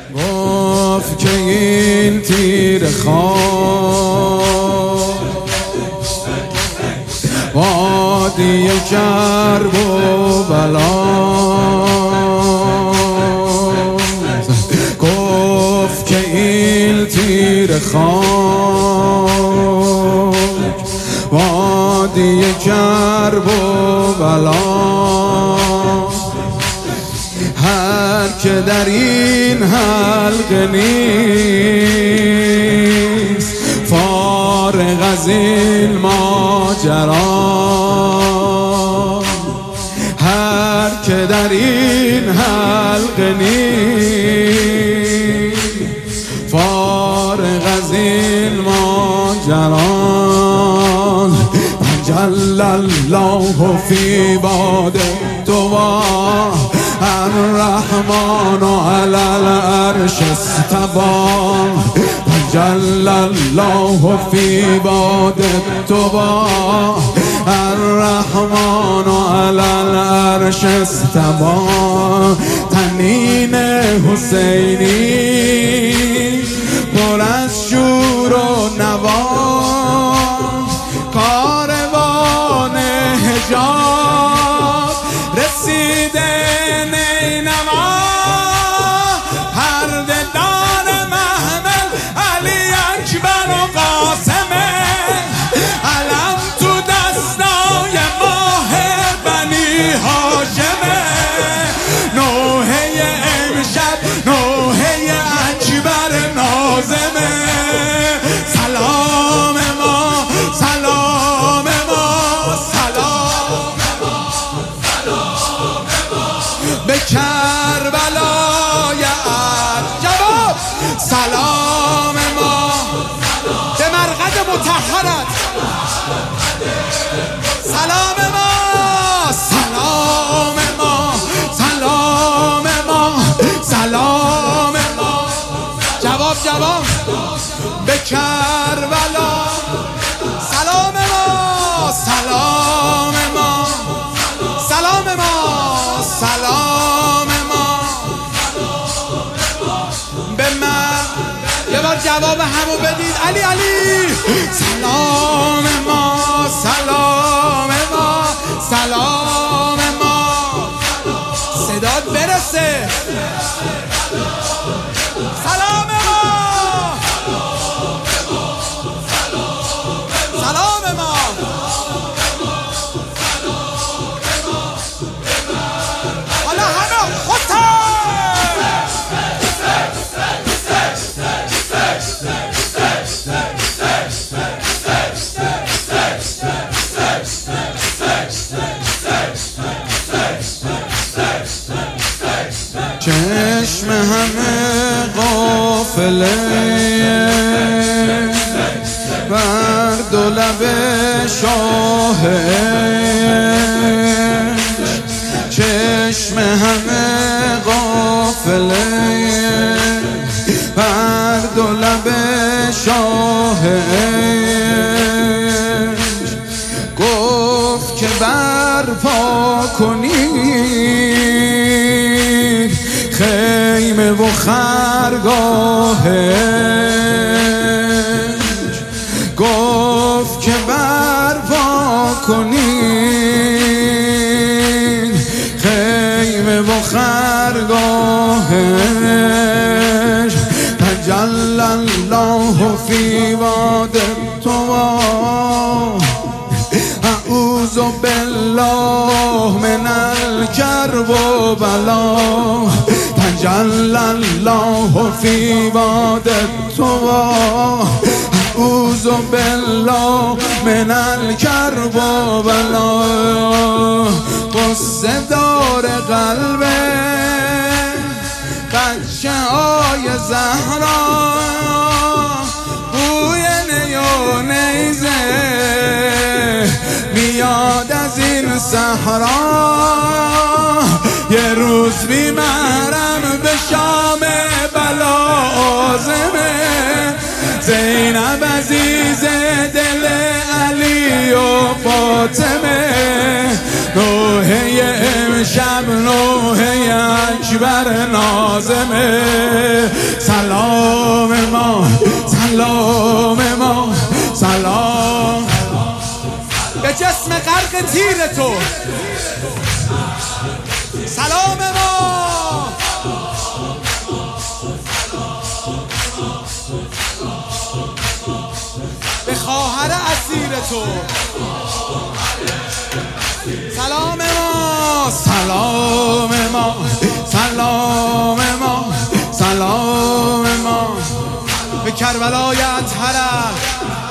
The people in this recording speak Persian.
گفت که این تیر خاک وادی کرب و بلا، گفت که این تیر خاک وادی کرب و بلا، هر که در این حلقه نیست فارغ از این ماجرا، هر که در این حلقه نیست فارغ از این ماجرا. جل الله فی باد دوا الرحمن علی العرش استوى، جل الله فی باد دوا الرحمن علی العرش استوى. تنین حسینی پر از شور و نوا، کاروان حجاب رسیده نینوا، پرده دار محمل علی اکبر و قاسمه، علم تو دستای ماه بنی هاشمه، نوحه امشب نوحه اکبر نازمه. سلام ما سلام ما سلام ما سلام ما به کربلای جواب، سلام ما به مرقد مطهرت، سلام ما سلام ما سلام ما سلام ما، جواب جواب به کربلا، سلام ما سلام ما سلام ما سلام ما به من. یه بار جواب همو بدید علی علی. سلام ما سلام ما سلام ما، صدات برسه. سلام ما سلام ما حالا همه خودتا چشم همه غافله بر دو لب شاه عشق، چشم همه غافله بر دو لب شاه عشق، گفت که برپا کنید خیمه و خرگاهش، گفت که برپا کنید خیمه و خرگاهش. تجلی الله فی واد طوا اعوذ بالله من الکرب و بلا، تجلی الله فی واد طوا اعوذ بالله من الکرب و بلا. قصه دار قلب بچه های زهرا، بوی نی و نیزه میاد از این صحرا، یه روز بی محرم به شام بلا عازمه، زینب عزیز دل علی و فاطمه، نوحه امشب نوحه اکبر نازمه. تیر تو. سلام ما به خواهر اسیر تو. سلام ما، سلام ما، سلام ما، سلام ما به کربلای اطهر.